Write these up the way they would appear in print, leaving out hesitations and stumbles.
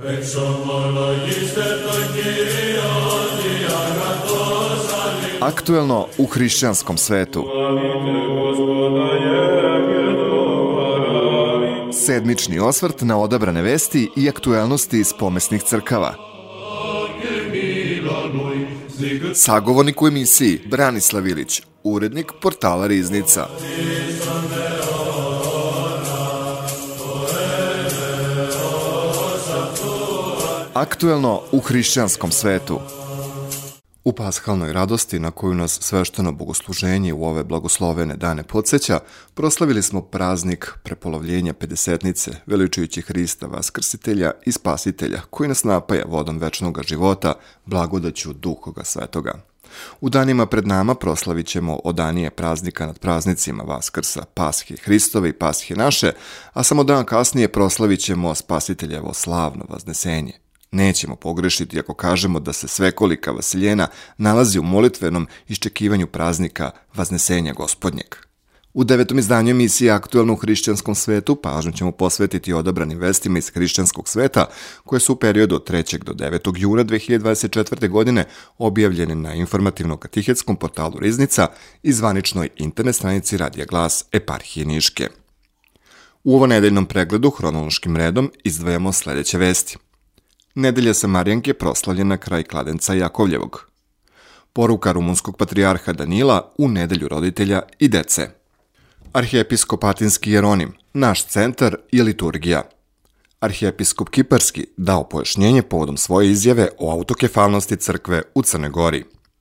Aktuelno u hrišćanskom svetu. Sedmični osvrt na odabrane vesti i aktuelnosti iz pomesnih crkava. Sagovornik u emisiji Branislav Ilić, urednik portala Riznica. Aktuelno u hrišćanskom svetu. U pashalnoj radosti na koju nas svešteno bogosluženje u ove blagoslovene dane podsjeća, proslavili smo praznik prepolovljenja Pedesetnice, veličujući Hrista Vaskrsitelja i Spasitelja, koji nas napaja vodom večnog života, blagodaću Duhoga Svetoga. U danima pred nama proslavit ćemo odanije praznika nad praznicima Vaskrsa, Pashe Hristove i Pashe naše, a samo dan kasnije proslavit ćemo Spasiteljevo slavno vaznesenje. Nećemo pogrešiti ako kažemo da se svekolika Vasiljena nalazi u molitvenom iščekivanju praznika Vaznesenja Gospodnjeg. U 9. izdanju emisije Aktuelno u hrišćanskom svetu pažnju ćemo posvetiti odabranim vestima iz hrišćanskog sveta koje su u periodu od 3. do 9. juna 2024. godine objavljene na informativno-katihetskom portalu Riznica i zvaničnoj internet stranici Radija Glas Eparhije Niške. U ovonedeljnom pregledu hronološkim redom izdvajamo sljedeće vesti. Nedelja Samarijanke proslavljena kraj kladenca Jakovljevog. Poruka rumunskog patrijarha Danila u nedelju roditelja i dece. Arhijepiskop Atinski Jeronim, naš centar i liturgija. Arhijepiskop Kiparski dao pojašnjenje povodom svoje izjave o autokefalnosti crkve u Crnoj Gori.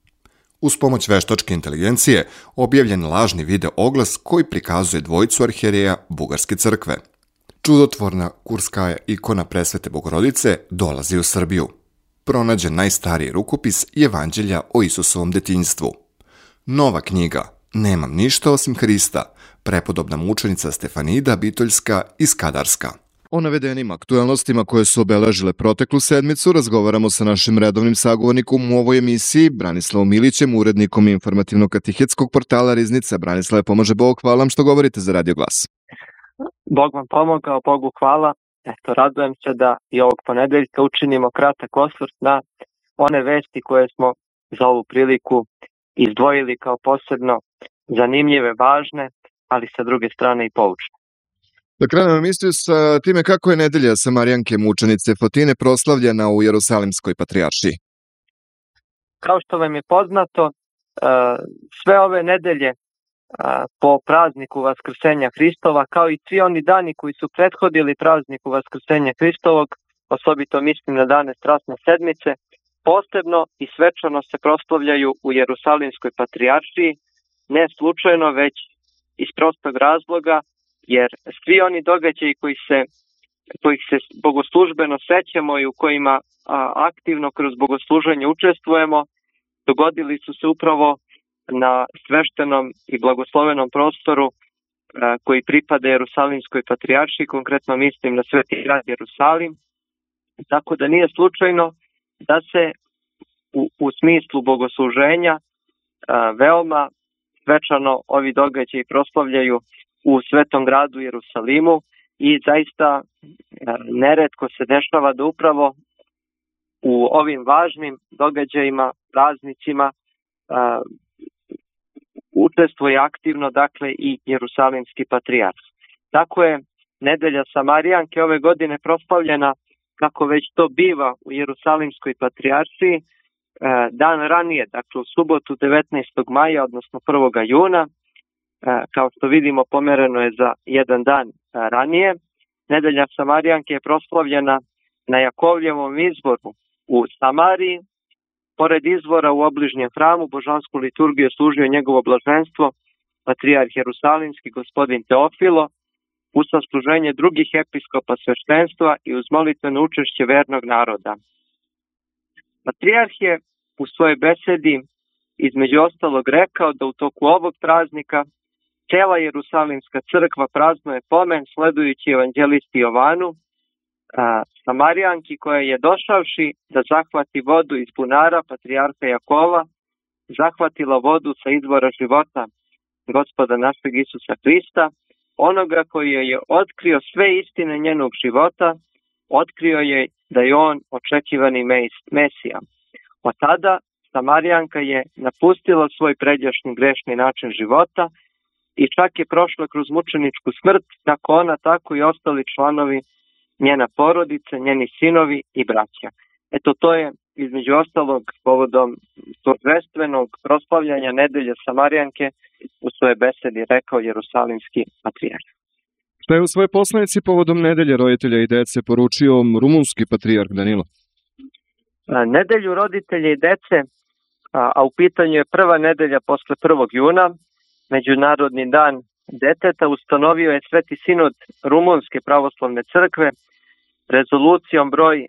Uz pomoć veštačke inteligencije objavljen lažni video oglas koji prikazuje dvojicu arhijereja Bugarske crkve. Čudotvorna kurskaja ikona Presvete Bogorodice dolazi u Srbiju. Pronađen najstariji rukopis Evanđelja o Isusovom detinjstvu. Nova knjiga Nemam ništa osim Hrista, prepodobna mučenica Stefanida Bitoljska iz Kadarska. O navedenim aktuelnostima koje su obeležile proteklu sedmicu razgovaramo sa našim redovnim sagovornikom u ovoj emisiji, Branislavom Ilićem, urednikom informativno-katihjetskog portala Riznica. Branislave, pomože Bog, hvala vam što govorite za Radio Glas. Bog vam pomogao, Bogu hvala. Radujem se da i ovog ponedeljka učinimo kratak osvrt na one vesti koje smo za ovu priliku izdvojili kao posebno zanimljive, važne, ali sa druge strane i poučne. Da krenemo emisiju sa time kako je nedelja Samarijanke mučenice Fotine proslavljena u Jerusalimskoj patrijaršiji. Kao što vam je poznato, sve ove nedelje po prazniku Vaskrsenja Hristova, kao i svi oni dani koji su prethodili prazniku Vaskrsenja Hristovog, osobito mislim na dane Strasne sedmice, posebno i svečano se proslavljaju u Jerusalimskoj patrijaršiji, ne slučajno, već iz prostog razloga, jer svi oni događaji kojih se bogoslužbeno sećamo i u kojima aktivno kroz bogosluženje učestvujemo, dogodili su se upravo na sveštenom i blagoslovenom prostoru koji pripada Jerusalimskoj patrijaršiji, konkretno mislim na Sveti grad Jerusalim, tako da nije slučajno da se u smislu bogosluženja veoma svečano ovi događaji proslavljaju u svetom gradu Jerusalimu i zaista neretko se dešava da upravo u ovim važnim događajima, praznicima učestvuje aktivno, dakle, i Jerusalimski patrijarh. Tako je nedelja Samarijanke ove godine proslavljena, kako već to biva u Jerusalimskoj patrijaršiji, dan ranije, dakle u subotu 19. maja, odnosno 1. juna, kao što vidimo pomereno je za jedan dan ranije. Nedelja Samarijanke je proslavljena na Jakovljevom izvoru u Samariji. Pored izvora u obližnjem hramu božansku liturgiju služio njegovo blaženstvo patrijarh Jerusalimski gospodin Teofilo, uz sasluženje drugih episkopa sveštenstva i uz molitveno učešće vernog naroda. Patrijarh je u svojoj besedi između ostalog rekao da u toku ovog praznika cela Jerusalimska crkva praznuje pomen sledujući evanđelisti Jovanu, Samarijanki koja je došavši da zahvati vodu iz bunara patrijarha Jakova, zahvatila vodu sa izvora života Gospoda našeg Isusa Hrista, onoga koji je otkrio sve istine njenog života, otkrio je da je on očekivani Mesija. Od tada Samarijanka je napustila svoj pređašnji grešni način života i čak je prošla kroz mučeničku smrt, kako ona, tako i ostali članovi njena porodice, njeni sinovi i braća. Eto, to je između ostalog povodom торжественog proslavljanja nedelje Samarijanke u svojoj besedi rekao jerusalimski patrijarh. Šta je u svojoj poslanici povodom nedelje roditelja i dece poručio rumunski patrijarh Danilo? Nedelju roditelja i dece, a u pitanju je prva nedelja posle 1. juna, Međunarodni dan deteta, ustanovio je Sveti sinod Rumunske pravoslavne crkve rezolucijom broj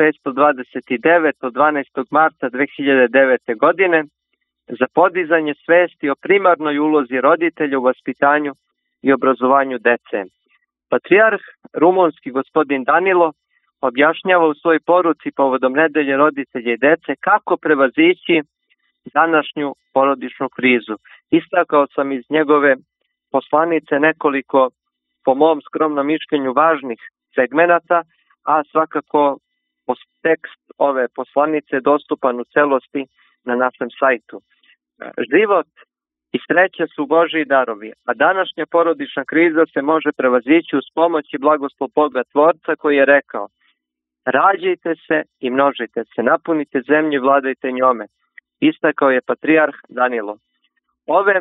629 od 12. marta 2009. godine za podizanje svesti o primarnoj ulozi roditelja u vaspitanju i obrazovanju dece. Patrijarh rumunski gospodin Danilo objašnjava u svojoj poruci povodom nedelje roditelja i dece kako prevazići današnju porodičnu krizu. Istakao sam iz njegove poslanice nekoliko, po mom skromnom mišljenju, važnih segmenata, a svakako tekst ove poslanice dostupan u celosti na našem sajtu. Život i sreća su Božji darovi, a današnja porodična kriza se može prevazići uz pomoć i blagoslov Boga Tvorca, koji je rekao: rađajte se i množite se, napunite zemlju i vladajte njome. Istakao je patrijarh Danilo. Ove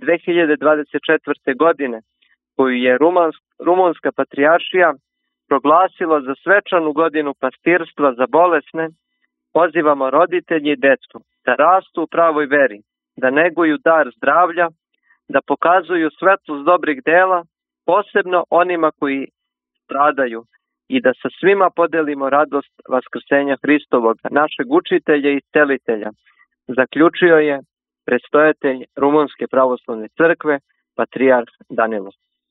2024. godine, koju je Rumunska patrijaršija proglasila za svečanu godinu pastirstva za bolesne, pozivamo roditelji i decu da rastu u pravoj veri, da neguju dar zdravlja, da pokazuju svetlost dobrih dela, posebno onima koji stradaju, i da sa svima podelimo radost vaskrsenja Hristovog, našeg učitelja i iscelitelja, zaključio je predstojatelj Rumunske pravoslavne crkve, patrijarh Danilo.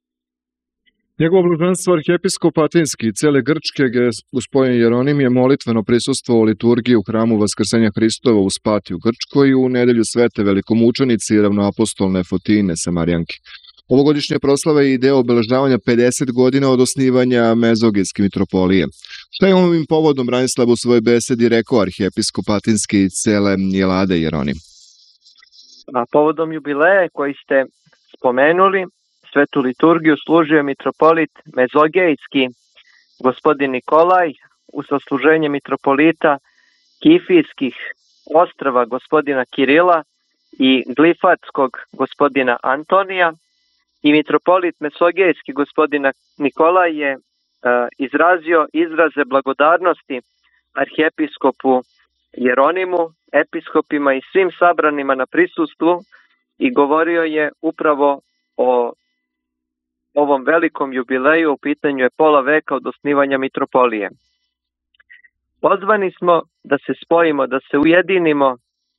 Njegovo blaženstvo arhijepiskop Atinski i cele Grčke, gospodin Jeronim, je molitveno prisustvovao u liturgiji u hramu Vaskrsenja Hristova u Spati u Grčkoj i u nedelju Svete velikomučenice i ravnoapostolne Fotine Samarijanke. Ovogodišnja proslava je i deo obeležavanja 50 godina od osnivanja Mezogejske mitropolije. Šta je ovim povodom Branislav u svojoj besedi rekao arhijepiskop Atinski i cele Jelade Jeronim? Povodom jubileja koji ste spomenuli, svetu liturgiju služio mitropolit Mezogejski, gospodin Nikolaj, u sasluženje mitropolita Kifijskih ostrava gospodina Kirila i Glifatskog gospodina Antonija, i mitropolit Mezogejski gospodina Nikolaj je izrazio izraze blagodarnosti arhijepiskopu Jeronimu, episkopima i svim sabranima na prisustvu i govorio je upravo o ovom velikom jubileju. U pitanju je pola veka od osnivanja mitropolije. Pozvani smo da se spojimo, da se ujedinimo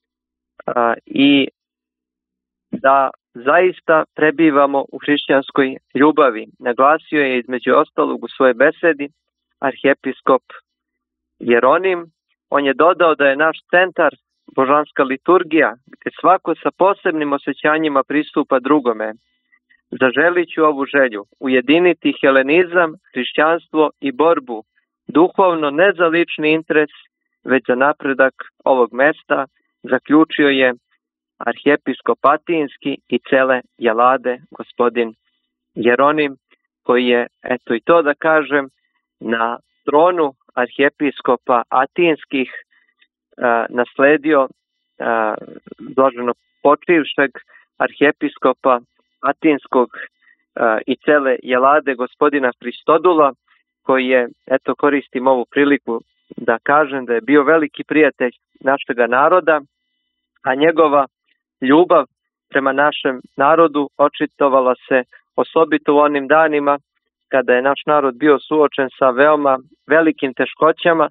i da zaista prebivamo u hrišćanskoj ljubavi. Naglasio je između ostalog u svojoj besedi arhijepiskop Jeronim. On je dodao da je naš centar božanska liturgija, gdje svako sa posebnim osjećanjima pristupa drugome. Zaželit ću ovu želju, ujediniti helenizam, hrišćanstvo i borbu, duhovno ne za lični interes, već za napredak ovog mesta, zaključio je arhijepiskop Atinski i cele Jelade gospodin Jeronim, koji je, eto i to da kažem, na tronu arhijepiskopa Atinskih nasledio blaženo počivšeg arhijepiskopa Atinskog i cele Jelade gospodina Hristodula, koji je, eto koristim ovu priliku da kažem da je bio veliki prijatelj našega naroda, a njegova ljubav prema našem narodu očitovala se osobito u onim danima kada je naš narod bio suočen sa veoma velikim teškoćama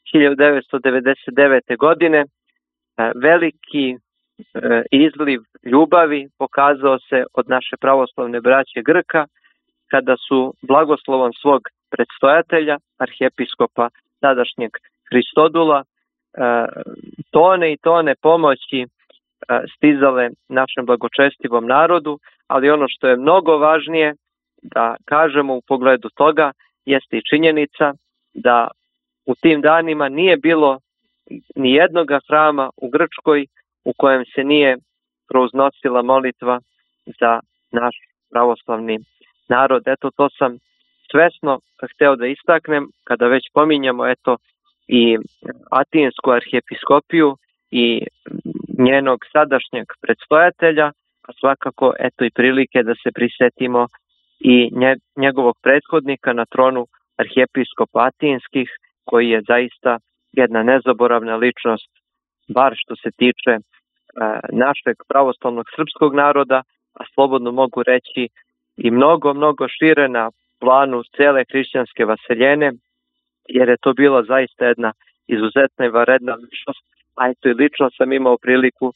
1999. godine. Veliki izliv ljubavi pokazao se od naše pravoslavne braće Grka, kada su blagoslovom svog predstojatelja, arhijepiskopa tadašnjeg Hristodula, tone i tone pomoći stizale našem blagočestivom narodu, ali ono što je mnogo važnije da kažemo u pogledu toga jeste i činjenica da u tim danima nije bilo ni jednoga hrama u Grčkoj u kojem se nije prouznosila molitva za naš pravoslavni narod. Eto, to sam svesno hteo da istaknem kada već pominjamo i Atinsku arhijepiskopiju i njenog sadašnjeg predstojatelja, a svakako i prilike da se prisetimo i njegovog prethodnika na tronu arhijepiskopa Atinskih, koji je zaista jedna nezaboravna ličnost, bar što se tiče našeg pravoslavnog srpskog naroda, a slobodno mogu reći i mnogo, mnogo šire na planu cele hrišćanske vaseljene, jer je to bila zaista jedna izuzetna i varedna ličnost, a i lično sam imao priliku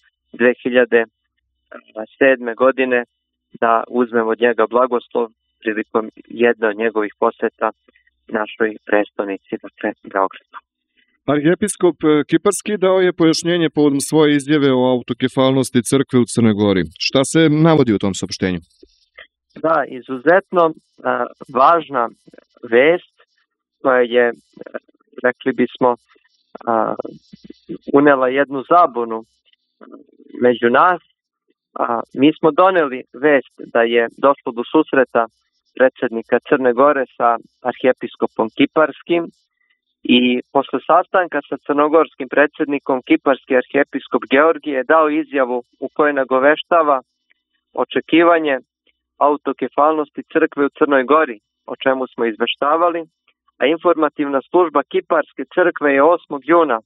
2007. godine da uzmem od njega blagoslov prilikom jedne od njegovih poseta našoj prestonici, dakle Beogradu. Arhijepiskop Kiparski dao je pojašnjenje povodom svoje izjave o autokefalnosti crkve u Crnoj Gori. Šta se navodi u tom saopštenju? Da, izuzetno važna vest koja je, rekli bismo, unela jednu zabunu među nas. Mi smo doneli vest da je došlo do susreta predsjednika Crne Gore sa arhijepiskopom Kiparskim i posle sastanka sa crnogorskim predsjednikom kiparski arhijepiskop Georgije je dao izjavu u kojoj nagoveštava očekivanje autokefalnosti crkve u Crnoj Gori, o čemu smo izveštavali, a informativna služba Kiparske crkve je 8. juna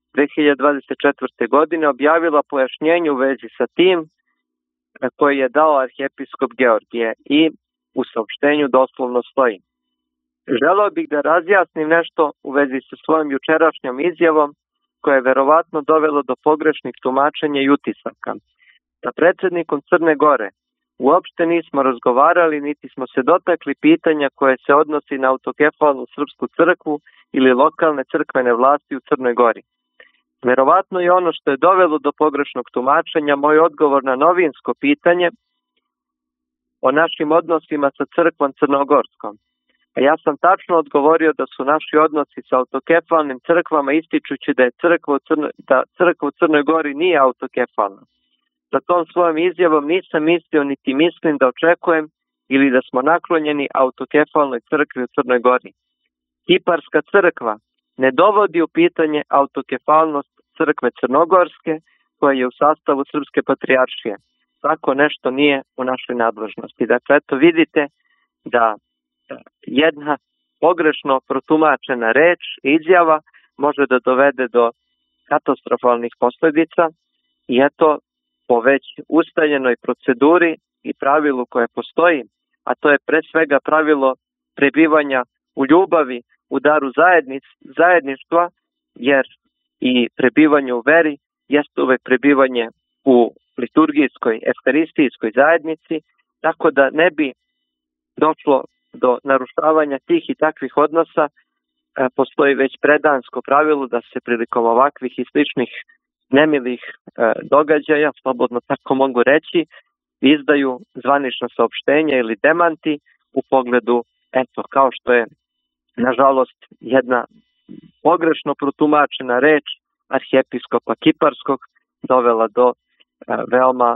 2024. godine objavila pojašnjenje u vezi sa tim koji je dao arhijepiskop Georgije i u saopštenju doslovno stoji: želeo bih da razjasnim nešto u vezi sa svojom jučerašnjom izjavom koja je verovatno dovelo do pogrešnih tumačenja i utisaka. Sa predsjednikom Crne Gore uopšte nismo razgovarali, niti smo se dotakli pitanja koje se odnosi na autokefalnu srpsku crkvu ili lokalne crkvene vlasti u Crnoj Gori. Verovatno je ono što je dovelo do pogrešnog tumačenja moj odgovor na novinsko pitanje o našim odnosima sa crkvom crnogorskom. A ja sam tačno odgovorio da su naši odnosi sa autokefalnim crkvama, ističući da je crkva u Crnoj Gori nije autokefalna. Za tom svojom izjavom nisam mislio niti mislim da očekujem ili da smo naklonjeni autokefalnoj crkvi u Crnoj Gori. Kiparska crkva ne dovodi u pitanje autokefalnost crkve crnogorske koja je u sastavu Srpske patrijaršije. Tako nešto nije u našoj nadležnosti. Dakle, eto vidite da jedna pogrešno protumačena reč, izjava, može da dovede do katastrofalnih posljedica i eto po već ustaljenoj proceduri i pravilu koje postoji, a to je pre svega pravilo prebivanja u ljubavi, u daru zajedništva, jer i prebivanje u veri jeste uvek prebivanje u liturgijskoj, efkaristijskoj zajednici, tako da ne bi došlo do narušavanja tih i takvih odnosa, postoji već predansko pravilo da se prilikom ovakvih i sličnih nemilih događaja, slobodno tako mogu reći, izdaju zvanično saopštenja ili demanti u pogledu, eto, kao što je nažalost jedna pogrešno protumačena reč arhijepiskopa Kiparskog dovela do veoma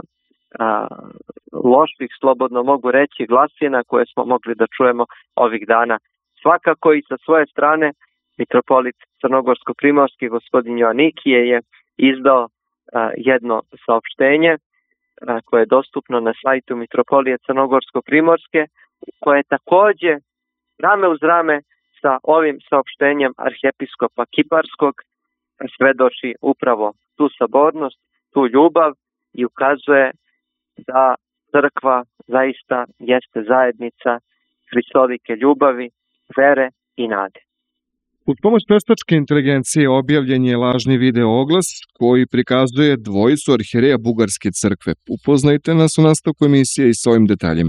loših, slobodno mogu reći, glasina koje smo mogli da čujemo ovih dana. Svakako i sa svoje strane mitropolit crnogorsko-primorski gospodin Joanikije je izdao jedno saopštenje koje je dostupno na sajtu Mitropolije Crnogorsko-primorske, koje je takođe rame uz rame sa ovim saopštenjem arhijepiskopa Kiparskog svedoči upravo tu sabornost, tu ljubav i ukazuje da crkva zaista jeste zajednica hristovike ljubavi, vere i nade. Uz pomoć veštačke inteligencije objavljen je lažni video oglas koji prikazuje dvojicu arhijereja Bugarske crkve. Upoznajte nas u nastavku emisije i s ovim detaljima.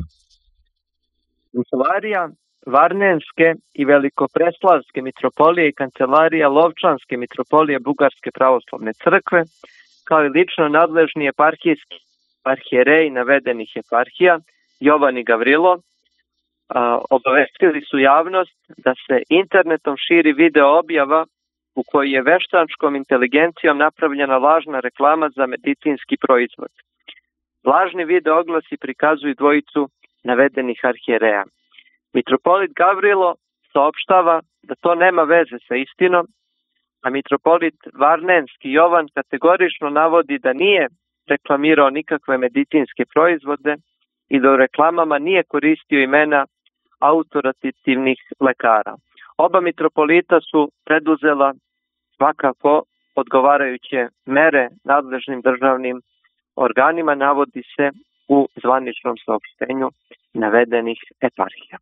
Kancelarija Varnenske i Velikopreslavske mitropolije i kancelarija Lovčanske mitropolije Bugarske pravoslavne crkve, kao i lično nadležni eparhijski arhijereji navedenih eparhija, Jovan i Gavrilo, obavestili su javnost da se internetom širi video objava u kojoj je veštačkom inteligencijom napravljena lažna reklama za medicinski proizvod. Lažni video oglasi prikazuju dvojicu navedenih arhijereja. Mitropolit Gavrilo saopštava da to nema veze sa istinom, a mitropolit Varnenski Jovan kategorično navodi da nije reklamirao nikakve medicinske proizvode i da u reklamama nije koristio imena autoritativnih lekara. Oba mitropolita su preduzela svakako odgovarajuće mere nadležnim državnim organima, navodi se u zvaničnom saopštenju navedenih eparhija.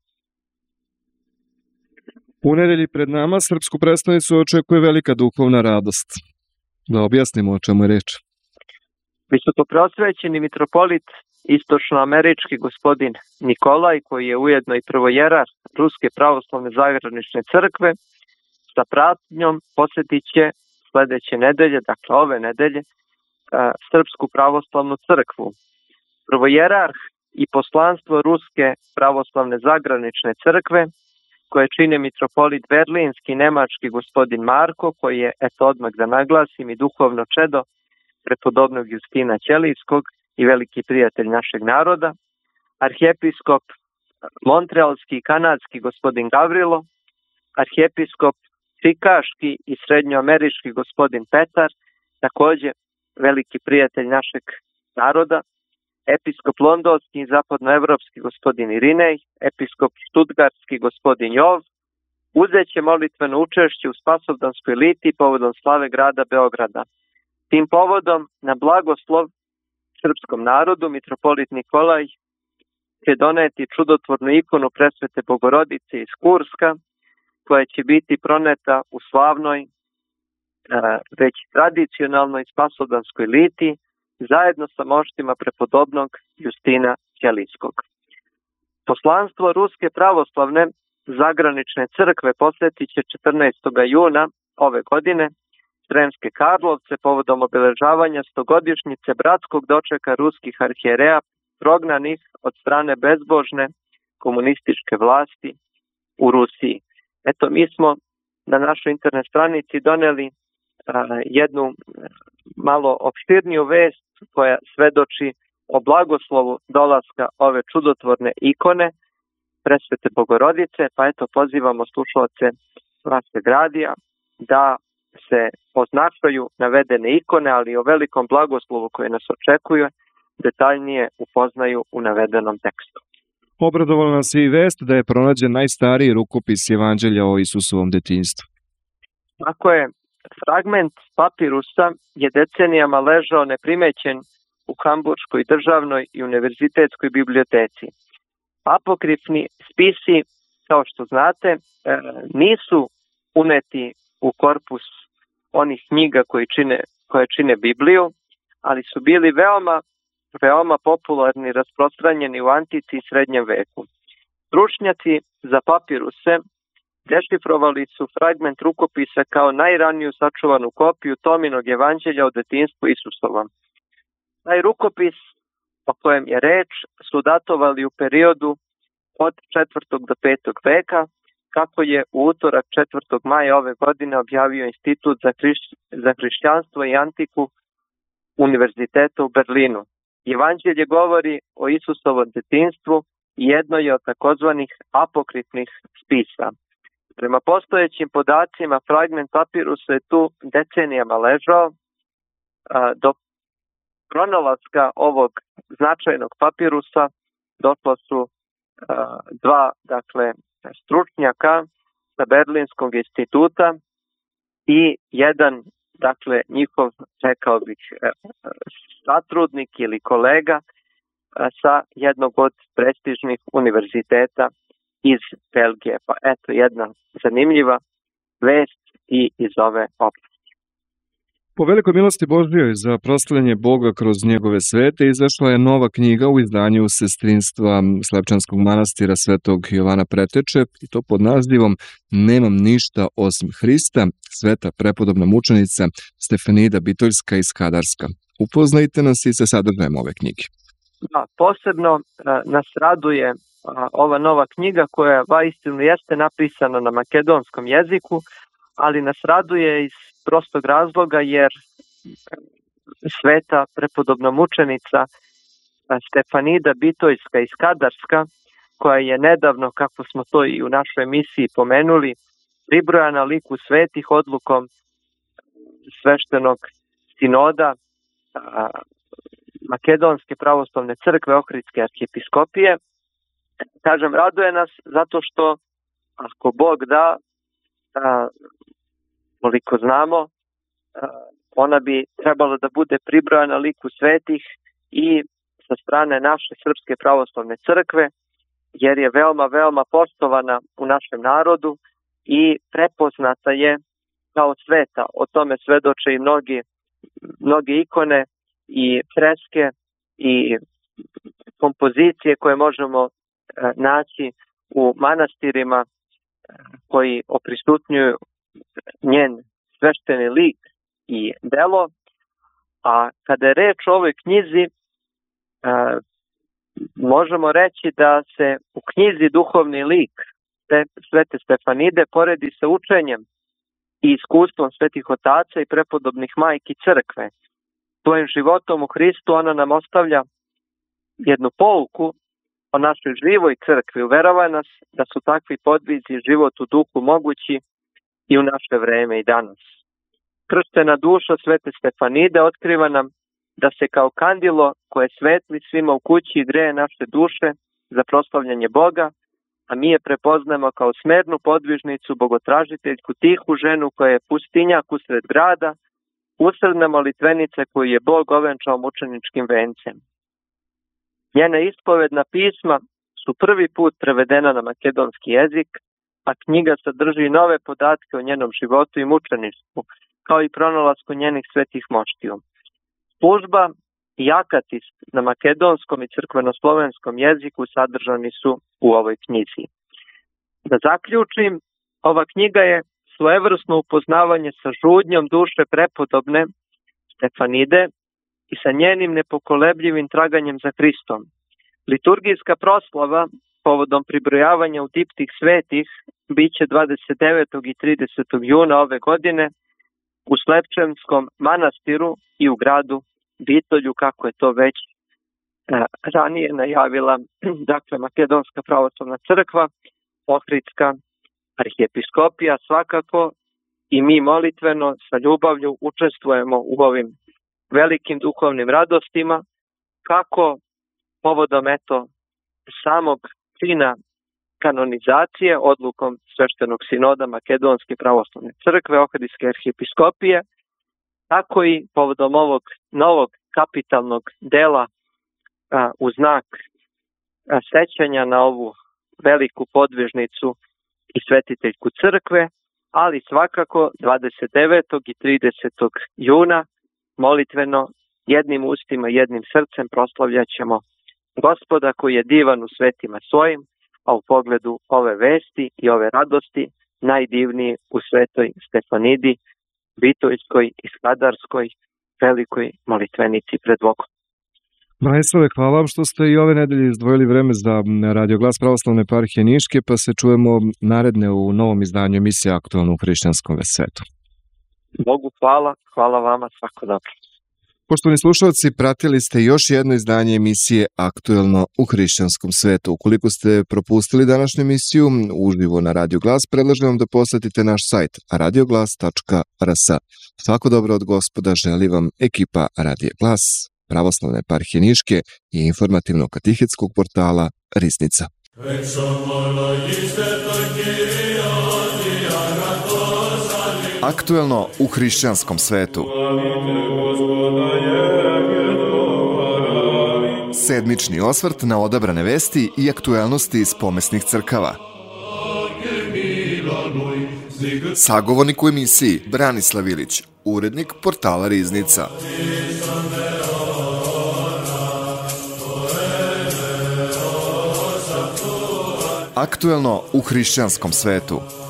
U nedelji pred nama srpsku prestonicu očekuje velika duhovna radost. Da objasnimo o čemu je reč. Visokopreosvećeni mitropolit istočnoamerički gospodin Nikolaj, koji je ujedno i prvojerar Ruske pravoslavne zagranične crkve, sa pratnjom posjetit će sledeće nedelje, dakle ove nedelje, Srpsku pravoslavnu crkvu. Prvojerarh i poslanstvo Ruske pravoslavne zagranične crkve, koje čine mitropolit Berlinski i nemački gospodin Marko, koji je, eto odmah da naglasim, i duhovno čedo prepodobnog Justina Ćelijskog i veliki prijatelj našeg naroda, arhijepiskop montrealski i kanadski gospodin Gavrilo, arhijepiskop čikaški i srednjoamerički gospodin Petar, takođe veliki prijatelj našeg naroda, episkop londonski i zapadnoevropski gospodin Irinej, episkop štutgartski gospodin Jov, uzeće molitveno učešće u Spasovdanskoj litiji povodom slave grada Beograda. Tim povodom na blagoslov srpskom narodu mitropolit Nikolaj će doneti čudotvornu ikonu Presvete Bogorodice iz Kurska, koja će biti proneta u slavnoj, već tradicionalnoj Spasovdanskoj litiji, zajedno sa moštima prepodobnog Justina Ćelijskog. Poslanstvo Ruske pravoslavne zagranične crkve posjetit će 14. juna ove godine Sremske Karlovce povodom obeležavanja 100-godišnjice bratskog dočeka ruskih arhijereja prognanih od strane bezbožne komunističke vlasti u Rusiji. Eto, mi smo na našoj internet stranici doneli jednu malo opštirniju vest koja svedoči o blagoslovu dolaska ove čudotvorne ikone Presvete Bogorodice, pa eto pozivamo slušalce vašeg radija da se označaju navedene ikone, ali i o velikom blagoslovu koje nas očekuje detaljnije upoznaju u navedenom tekstu. Obradovala nas i vest da je pronađen najstariji rukopis Evanđelja o Isusovom detinjstvu. Tako je, fragment papirusa je decenijama ležao neprimećen u Hamburškoj državnoj i univerzitetskoj biblioteci. Apokrifni spisi, kao što znate, nisu uneti u korpus onih knjiga koje čine Bibliju, ali su bili veoma popularni i rasprostranjeni u antici i srednjem veku. Stručnjaci za papiruse dešifrovali su fragment rukopisa kao najraniju sačuvanu kopiju Tominog evanđelja o detinjstvu Isusovom. Taj rukopis o kojem je reč su datovali u periodu od 4. do 5. veka, kako je u utorak 4. maja ove godine objavio Institut za hrišćanstvo i antiku Univerziteta u Berlinu. Evanđelje govori o Isusovom detinjstvu i jedno je od takozvanih apokrifnih spisa. Prema postojećim podacima, fragment papirusa je tu decenijama ležao. Do pronalaska ovog značajnog papirusa došla su dva stručnjaka sa Berlinskog instituta i jedan njihov, rekao bih, satrudnik ili kolega sa jednog od prestižnih univerziteta iz Belgije. Pa eto jedna zanimljiva vest i iz ove oblasti. Po velikoj milosti Božjoj za proslavljanje Boga kroz njegove svete izašla je nova knjiga u izdanju sestrinstva Slepčanskog manastira Svetog Jovana Preteče i to pod nazivom Nemam ništa osim Hrista, sveta prepodobna mučenica Stefanida Bitoljska iz Kadarska. Upoznajte nas i sa sadržajem ove knjige. Posebno nas raduje ova nova knjiga koja vaistinu jeste napisana na makedonskom jeziku, ali nas raduje iz prostog razloga jer sveta prepodobna mučenica Stefanida Bitojska iz Kadarska, koja je nedavno, kako smo to i u našoj emisiji pomenuli, pribrojana liku svetih odlukom sveštenog sinoda Makedonske pravoslavne crkve Ohridske arhijepiskopije. Kažem, raduje nas zato što, ako Bog da, koliko znamo, ona bi trebala da bude pribrojana liku svetih i sa strane naše Srpske pravoslavne crkve, jer je veoma, veoma poštovana u našem narodu i prepoznata je kao sveta. O tome svedoče i mnoge ikone i freske i kompozicije koje možemo naći u manastirima koji oprisutnjuju njen svešteni lik i delo. A kada je reč o ovoj knjizi, možemo reći da se u knjizi duhovni lik Svete Stefanide poredi sa učenjem i iskustvom svetih otaca i prepodobnih majki crkve. Svojim životom u Hristu ona nam ostavlja jednu pouku o našoj živoj crkvi. Uverava nas da su takvi podvizi i život u duhu mogući i u naše vreme i danas. Krštena duša Svete Stefanide otkriva nam da se kao kandilo koje svetli svima u kući i greje naše duše za proslavljanje Boga, a mi je prepoznamo kao smernu podvižnicu, bogotražiteljku, tihu ženu koja je pustinjak usred grada, usredna molitvenica koju je Bog ovenčao mučeničkim vencem. Njena ispovedna pisma su prvi put prevedena na makedonski jezik, a knjiga sadrži nove podatke o njenom životu i mučeništvu, kao i pronalasku njenih svetih moštiju. Služba i akatist na makedonskom i crkvenoslovenskom jeziku sadržani su u ovoj knjizi. Da zaključim, ova knjiga je svojevrsno upoznavanje sa žudnjom duše prepodobne Stefanide i sa njenim nepokolebljivim traganjem za Hristom. Liturgijska proslava povodom pribrojavanja u diptih svetih biće 29. i 30. juna ove godine u Slepčevskom manastiru i u gradu Bitolju, kako je to već ranije najavila dakle Makedonska pravoslavna crkva, Ohridska arhijepiskopija. Svakako i mi molitveno sa ljubavlju učestvujemo u ovim velikim duhovnim radostima, kako povodom samog čina kanonizacije odlukom sveštenog sinoda Makedonske pravoslavne crkve Ohridske arhijepiskopije, tako i povodom ovog novog kapitalnog dela u znak sećanja na ovu veliku podvižnicu i svetiteljku crkve, ali svakako 29. i 30. juna molitveno jednim ustima, jednim srcem proslavljat ćemo Gospoda koji je divan u svetima svojim, a u pogledu ove vesti i ove radosti najdivniji u Svetoj Stefanidi Bitojskoj i Skadarskoj velikoj molitvenici pred Bogom. Branislave, hvala vam što ste i ove nedelje izdvojili vreme za Radio Glas Pravoslavne eparhije Niške, pa se čujemo naredne u novom izdanju emisije Aktuelno u hrišćanskom svetu. Bogu hvala, hvala vama, svako dobro. Poštovani slušalci, pratili ste još jedno izdanje emisije Aktuelno u hrišćanskom svetu. Ukoliko ste propustili današnju emisiju uživo na Radio Glas, predlažem vam da posetite naš sajt radioglas.rs. Svako dobro od Gospoda želi vam ekipa Radio Glas, Pravoslavne eparhije Niške i informativno-katehetskog portala Risnica. Aktuelno u hrišćanskom svetu. Sedmični osvrt na odabrane vesti i aktuelnosti iz pomesnih crkava. Sagovornik u emisiji Branislav Ilić, urednik portala Riznica. Aktuelno u hrišćanskom svetu.